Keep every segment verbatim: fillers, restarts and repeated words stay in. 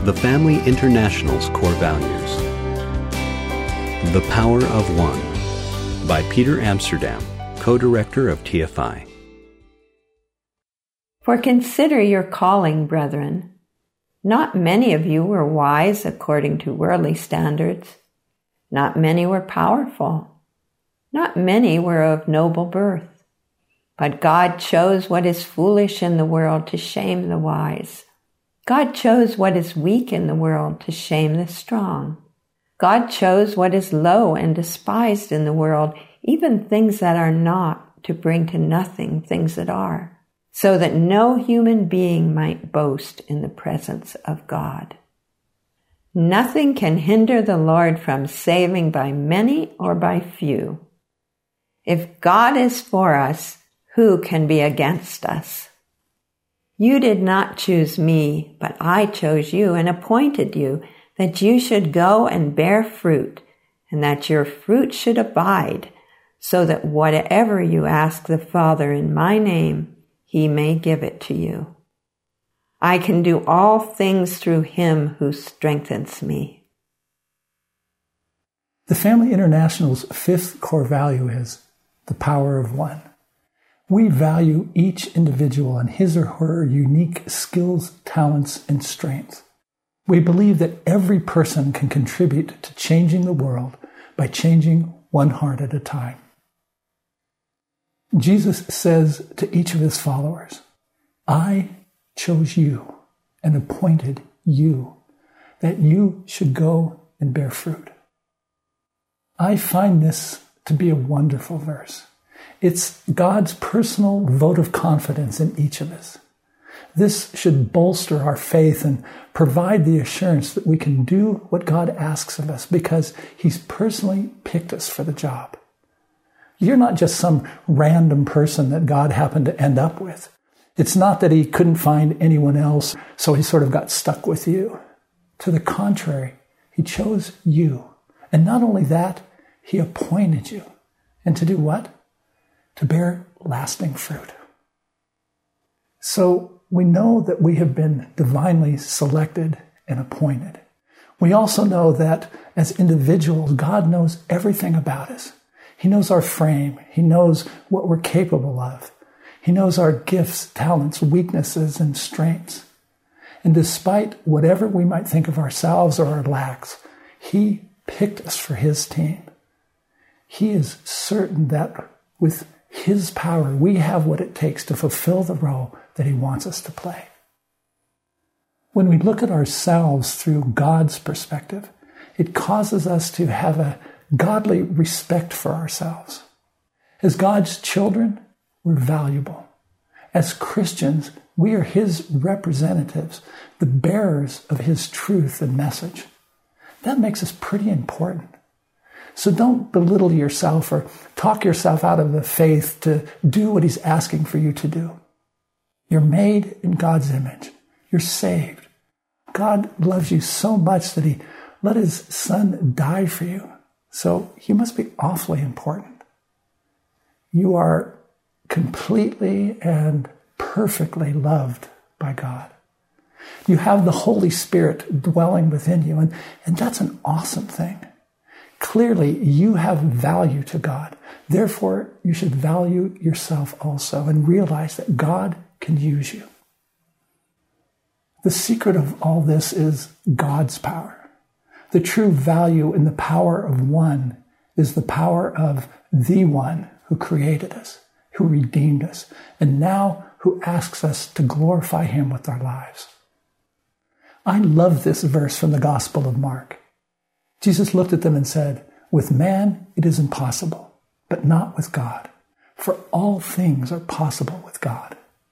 The Family International's Core Values. The Power of One by Peter Amsterdam, co-director of T F I. For consider your calling, brethren. Not many of you were wise according to worldly standards. Not many were powerful. Not many were of noble birth. But God chose what is foolish in the world to shame the wise. God chose what is weak in the world to shame the strong. God chose what is low and despised in the world, even things that are not, to bring to nothing things that are, so that no human being might boast in the presence of God. Nothing can hinder the Lord from saving by many or by few. If God is for us, who can be against us? You did not choose me, but I chose you and appointed you, that you should go and bear fruit, and that your fruit should abide, so that whatever you ask the Father in my name, he may give it to you. I can do all things through him who strengthens me. The Family International's fifth core value is the power of one. We value each individual and his or her unique skills, talents, and strengths. We believe that every person can contribute to changing the world by changing one heart at a time. Jesus says to each of his followers, I chose you and appointed you, that you should go and bear fruit. I find this to be a wonderful verse. It's God's personal vote of confidence in each of us. This should bolster our faith and provide the assurance that we can do what God asks of us because he's personally picked us for the job. You're not just some random person that God happened to end up with. It's not that he couldn't find anyone else, so he sort of got stuck with you. To the contrary, he chose you. And not only that, he appointed you. And to do what? To bear lasting fruit. So we know that we have been divinely selected and appointed. We also know that as individuals, God knows everything about us. He knows our frame. He knows what we're capable of. He knows our gifts, talents, weaknesses, and strengths. And despite whatever we might think of ourselves or our lacks, he picked us for his team. He is certain that with his power, we have what it takes to fulfill the role that he wants us to play. When we look at ourselves through God's perspective, it causes us to have a godly respect for ourselves. As God's children, we're valuable. As Christians, we are his representatives, the bearers of his truth and message. That makes us pretty important. So don't belittle yourself or talk yourself out of the faith to do what he's asking for you to do. You're made in God's image. You're saved. God loves you so much that he let his son die for you. So you must be awfully important. You are completely and perfectly loved by God. You have the Holy Spirit dwelling within you, and, and that's an awesome thing. Clearly, you have value to God. Therefore, you should value yourself also and realize that God can use you. The secret of all this is God's power. The true value in the power of one is the power of the one who created us, who redeemed us, and now who asks us to glorify him with our lives. I love this verse from the Gospel of Mark. Jesus looked at them and said, with man it is impossible, but not with God, for all things are possible with God.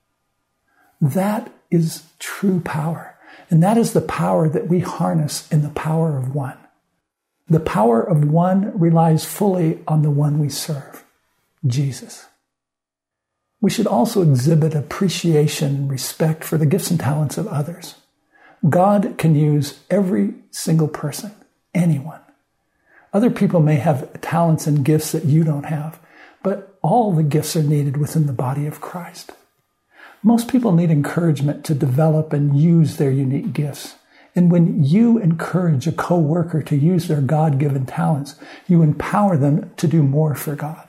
That is true power, and that is the power that we harness in the power of one. The power of one relies fully on the one we serve, Jesus. We should also exhibit appreciation and respect for the gifts and talents of others. God can use every single person. Anyone. Other people may have talents and gifts that you don't have, but all the gifts are needed within the body of Christ. Most people need encouragement to develop and use their unique gifts, And when you encourage a co-worker to use their God-given talents, you empower them to do more for God.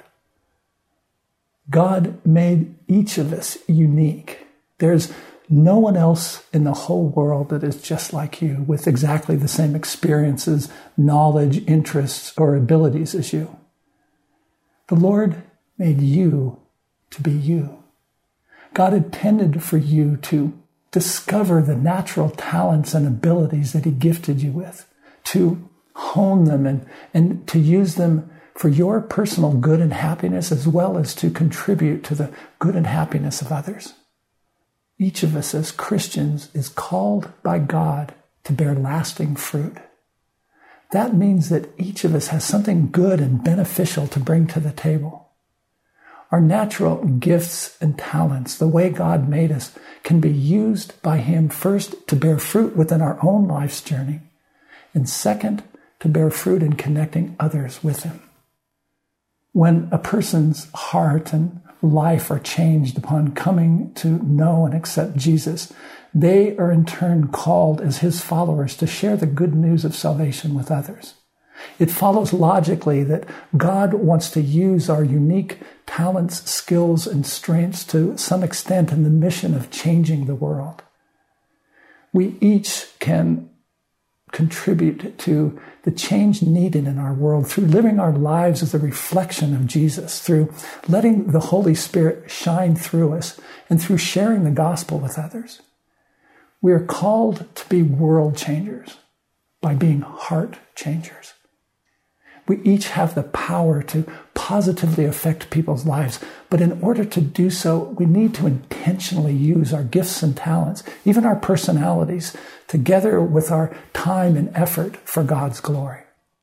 God made each of us unique. There's no one else in the whole world that is just like you, with exactly the same experiences, knowledge, interests, or abilities as you. The Lord made you to be you. God intended for you to discover the natural talents and abilities that He gifted you with, to hone them and, and to use them for your personal good and happiness, as well as to contribute to the good and happiness of others. Each of us as Christians is called by God to bear lasting fruit. That means that each of us has something good and beneficial to bring to the table. Our natural gifts and talents, the way God made us, can be used by Him first to bear fruit within our own life's journey, and second, to bear fruit in connecting others with Him. When a person's heart and life are changed upon coming to know and accept Jesus, they are in turn called as His followers to share the good news of salvation with others. It follows logically that God wants to use our unique talents, skills, and strengths to some extent in the mission of changing the world. We each can contribute to the change needed in our world through living our lives as a reflection of Jesus, through letting the Holy Spirit shine through us, and through sharing the gospel with others. We are called to be world changers by being heart changers. We each have the power to positively affect people's lives, but in order to do so, we need to intentionally use our gifts and talents, even our personalities, together with our time and effort for God's glory.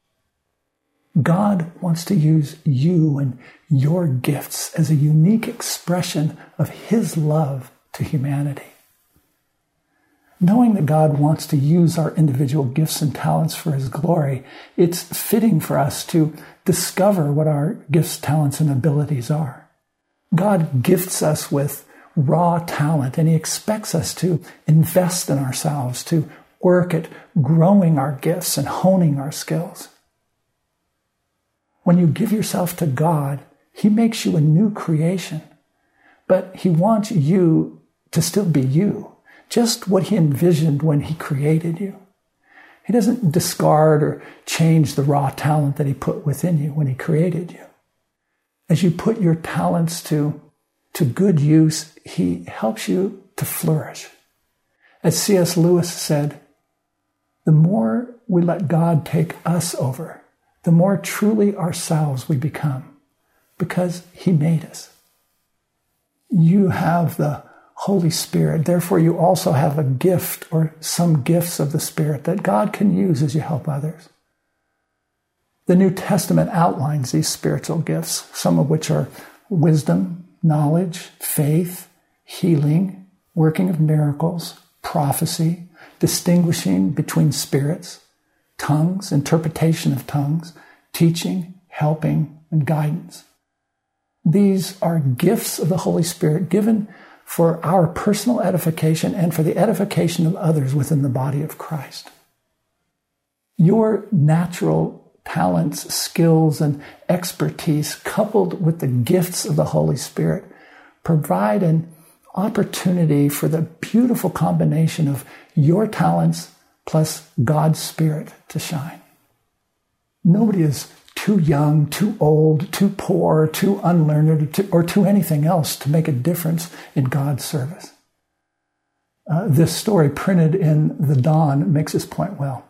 God wants to use you and your gifts as a unique expression of His love to humanity. Knowing that God wants to use our individual gifts and talents for His glory, it's fitting for us to discover what our gifts, talents, and abilities are. God gifts us with raw talent, and He expects us to invest in ourselves, to work at growing our gifts and honing our skills. When you give yourself to God, He makes you a new creation, but He wants you to still be you. Just what He envisioned when He created you. He doesn't discard or change the raw talent that He put within you when He created you. As you put your talents to, to good use, He helps you to flourish. As C S Lewis said, the more we let God take us over, the more truly ourselves we become, because He made us. You have the Holy Spirit. Therefore, you also have a gift or some gifts of the Spirit that God can use as you help others. The New Testament outlines these spiritual gifts, some of which are wisdom, knowledge, faith, healing, working of miracles, prophecy, distinguishing between spirits, tongues, interpretation of tongues, teaching, helping, and guidance. These are gifts of the Holy Spirit given for our personal edification and for the edification of others within the body of Christ. Your natural talents, skills, and expertise, coupled with the gifts of the Holy Spirit, provide an opportunity for the beautiful combination of your talents plus God's Spirit to shine. Nobody is too young, too old, too poor, too unlearned, or too, or too anything else to make a difference in God's service. Uh, this story printed in The Dawn makes this point well.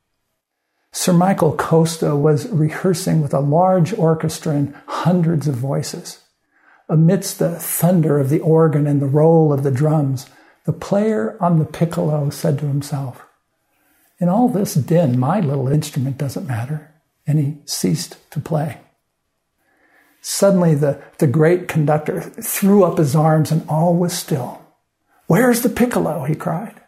Sir Michael Costa was rehearsing with a large orchestra and hundreds of voices. Amidst the thunder of the organ and the roll of the drums, the player on the piccolo said to himself, "In all this din, my little instrument doesn't matter." And he ceased to play. Suddenly, the, the great conductor threw up his arms and all was still. "Where's the piccolo?" he cried.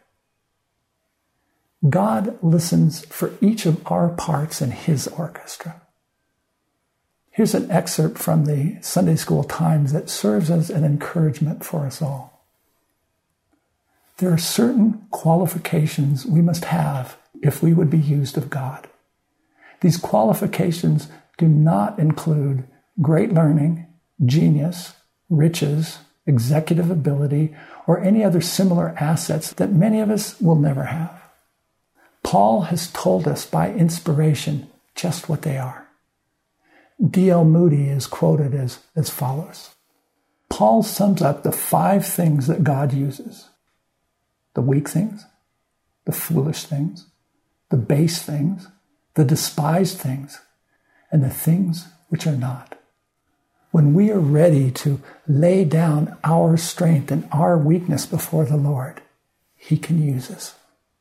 God listens for each of our parts in His orchestra. Here's an excerpt from the Sunday School Times that serves as an encouragement for us all. there are certain qualifications we must have if we would be used of God. These qualifications do not include great learning, genius, riches, executive ability, or any other similar assets that many of us will never have. Paul has told us by inspiration just what they are. D L Moody is quoted as, as follows. Paul sums up the five things that God uses: the weak things, the foolish things, the base things, the despised things, and the things which are not. When we are ready to lay down our strength and our weakness before the Lord, He can use us.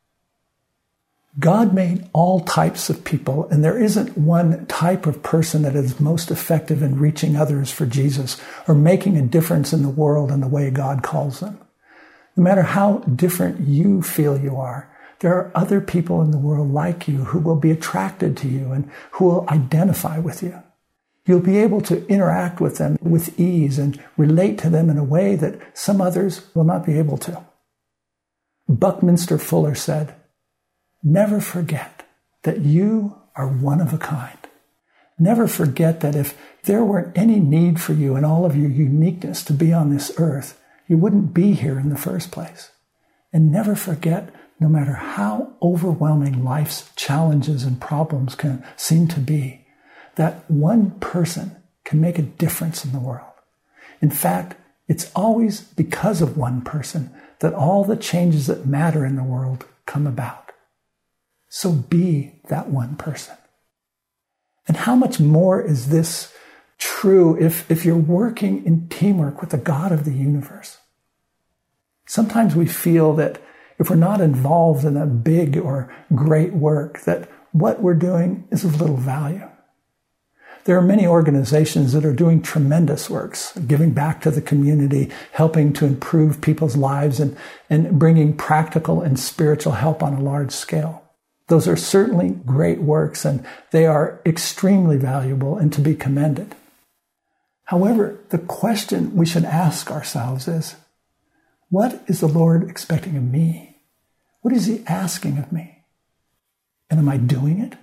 God made all types of people, and there isn't one type of person that is most effective in reaching others for Jesus or making a difference in the world in the way God calls them. No matter how different you feel you are, there are other people in the world like you who will be attracted to you and who will identify with you. You'll be able to interact with them with ease and relate to them in a way that some others will not be able to. Buckminster Fuller said, "Never forget that you are one of a kind. Never forget that if there weren't any need for you and all of your uniqueness to be on this earth, you wouldn't be here in the first place. And never forget, no matter how overwhelming life's challenges and problems can seem to be, that one person can make a difference in the world. In fact, it's always because of one person that all the changes that matter in the world come about. So be that one person." And how much more is this true if, if you're working in teamwork with the God of the universe? Sometimes we feel that if we're not involved in a big or great work, that what we're doing is of little value. There are many organizations that are doing tremendous works, giving back to the community, helping to improve people's lives, and, and bringing practical and spiritual help on a large scale. Those are certainly great works, and they are extremely valuable and to be commended. However, the question we should ask ourselves is, what is the Lord expecting of me? What is He asking of me? And am I doing it?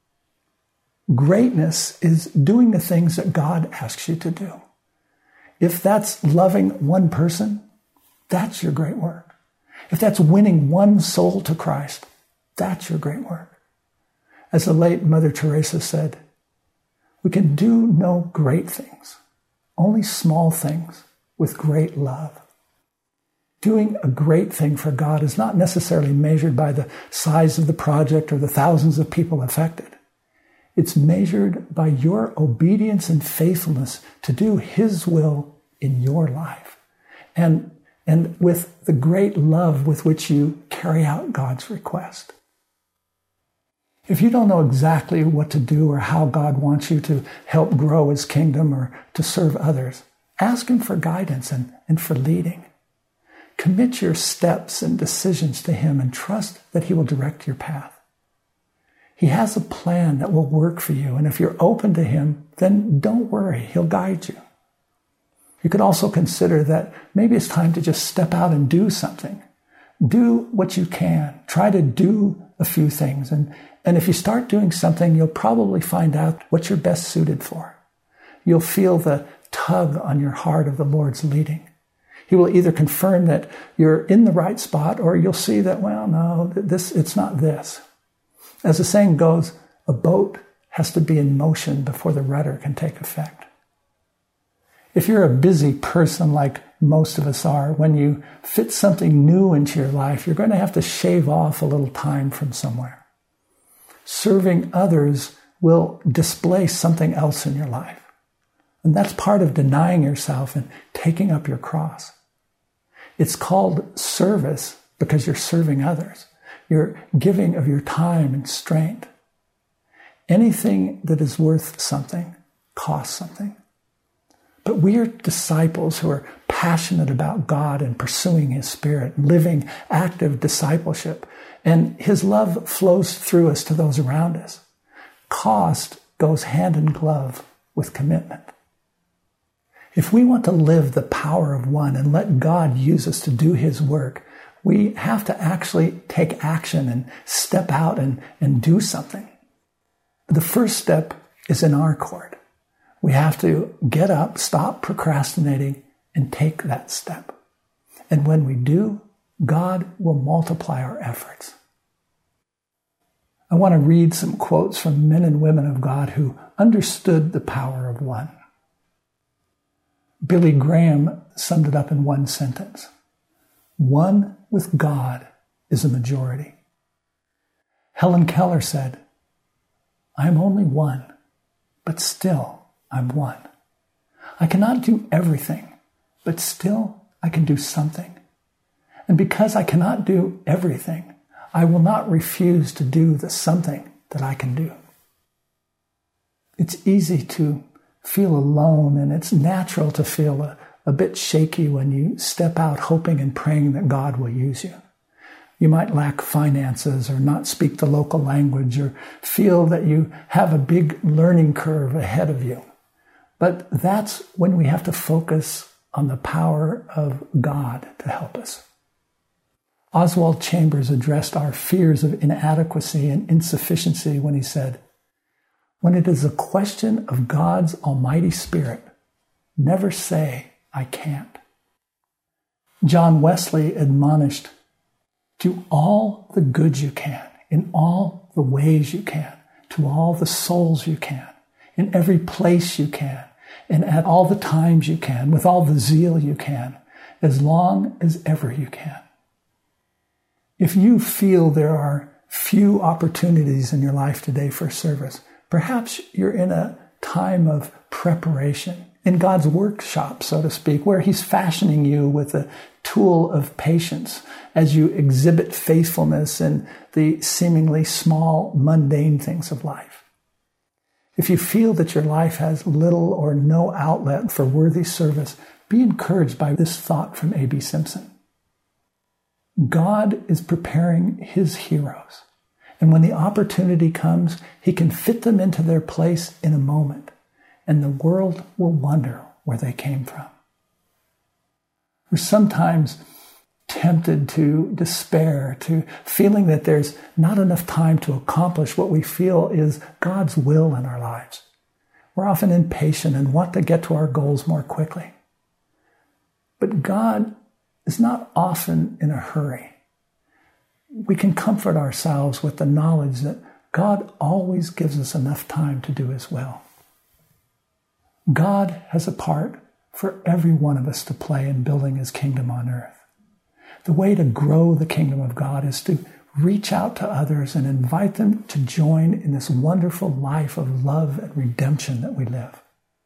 Greatness is doing the things that God asks you to do. If that's loving one person, that's your great work. If that's winning one soul to Christ, that's your great work. As the late Mother Teresa said, we can do no great things, only small things with great love. Doing a great thing for God is not necessarily measured by the size of the project or the thousands of people affected. It's measured by your obedience and faithfulness to do His will in your life, and, and with the great love with which you carry out God's request. If you don't know exactly what to do or how God wants you to help grow His kingdom or to serve others, ask Him for guidance and, and for leading. Commit your steps and decisions to Him and trust that He will direct your path. He has a plan that will work for you, and if you're open to Him, then don't worry, He'll guide you. You could also consider that maybe it's time to just step out and do something. Do what you can. Try to do a few things, and, and if you start doing something, you'll probably find out what you're best suited for. You'll feel the tug on your heart of the Lord's leading. He will either confirm that you're in the right spot, or you'll see that, well, no, this it's not this. As the saying goes, a boat has to be in motion before the rudder can take effect. If you're a busy person like most of us are, when you fit something new into your life, you're going to have to shave off a little time from somewhere. Serving others will displace something else in your life. And that's part of denying yourself and taking up your cross. It's called service because you're serving others. You're giving of your time and strength. Anything that is worth something costs something. But we are disciples who are passionate about God and pursuing His Spirit, living active discipleship, and His love flows through us to those around us. Cost goes hand in glove with commitment. If we want to live the power of one and let God use us to do His work, We have to actually take action and step out and, and do something. The first step is in our court. We have to get up, stop procrastinating, and take that step. And when we do, God will multiply our efforts. I want to read some quotes from men and women of God who understood the power of one. Billy Graham summed it up in one sentence. One with God is a majority. Helen Keller said, I'm only one, but still I'm one. I cannot do everything, but still I can do something. And because I cannot do everything, I will not refuse to do the something that I can do. It's easy to feel alone, and it's natural to feel a, a bit shaky when you step out hoping and praying that God will use you. You might lack finances or not speak the local language or feel that you have a big learning curve ahead of you. But that's when we have to focus on the power of God to help us. Oswald Chambers addressed our fears of inadequacy and insufficiency when he said, when it is a question of God's almighty Spirit, never say, I can't. John Wesley admonished, do all the good you can, in all the ways you can, to all the souls you can, in every place you can, and at all the times you can, with all the zeal you can, as long as ever you can. If you feel there are few opportunities in your life today for service, perhaps you're in a time of preparation, in God's workshop, so to speak, where He's fashioning you with a tool of patience as you exhibit faithfulness in the seemingly small, mundane things of life. If you feel that your life has little or no outlet for worthy service, be encouraged by this thought from A B Simpson. God is preparing His heroes, and when the opportunity comes, He can fit them into their place in a moment, and the world will wonder where they came from. We're sometimes tempted to despair, to feeling that there's not enough time to accomplish what we feel is God's will in our lives. We're often impatient and want to get to our goals more quickly. But God is not often in a hurry. We can comfort ourselves with the knowledge that God always gives us enough time to do His will. God has a part for every one of us to play in building His kingdom on earth. The way to grow the kingdom of God is to reach out to others and invite them to join in this wonderful life of love and redemption that we live.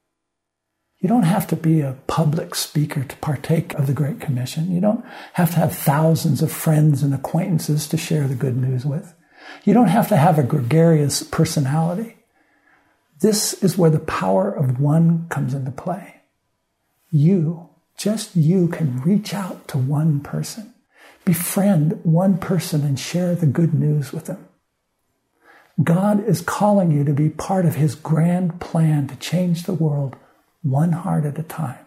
You don't have to be a public speaker to partake of the Great Commission. You don't have to have thousands of friends and acquaintances to share the good news with. You don't have to have a gregarious personality. This is where the power of one comes into play. You, just you, can reach out to one person, befriend one person, and share the good news with them. God is calling you to be part of His grand plan to change the world one heart at a time.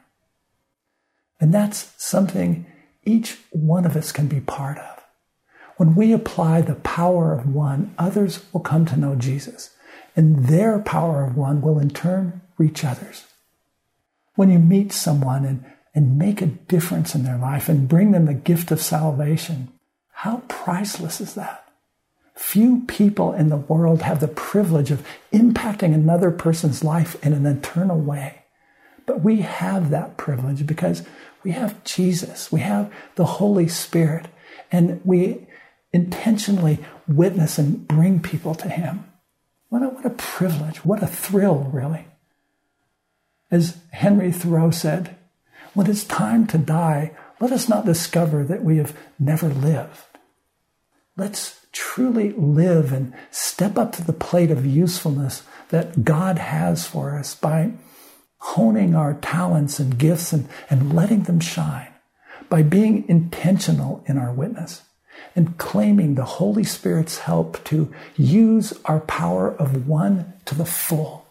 And that's something each one of us can be part of. When we apply the power of one, others will come to know Jesus, and their power of one will in turn reach others. When you meet someone and, and make a difference in their life and bring them the gift of salvation, how priceless is that? Few people in the world have the privilege of impacting another person's life in an eternal way. But we have that privilege because we have Jesus, we have the Holy Spirit, and we intentionally witness and bring people to Him. What a, what a privilege, what a thrill, really. As Henry Thoreau said, when it's time to die, let us not discover that we have never lived. Let's truly live and step up to the plate of usefulness that God has for us by honing our talents and gifts and, and letting them shine, by being intentional in our witness and claiming the Holy Spirit's help to use our power of one to the full.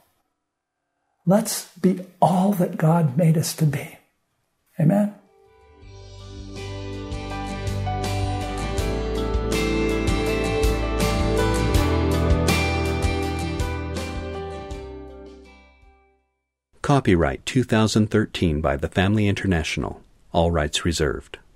Let's be all that God made us to be. Amen. Copyright two thousand thirteen by the Family International. All rights reserved.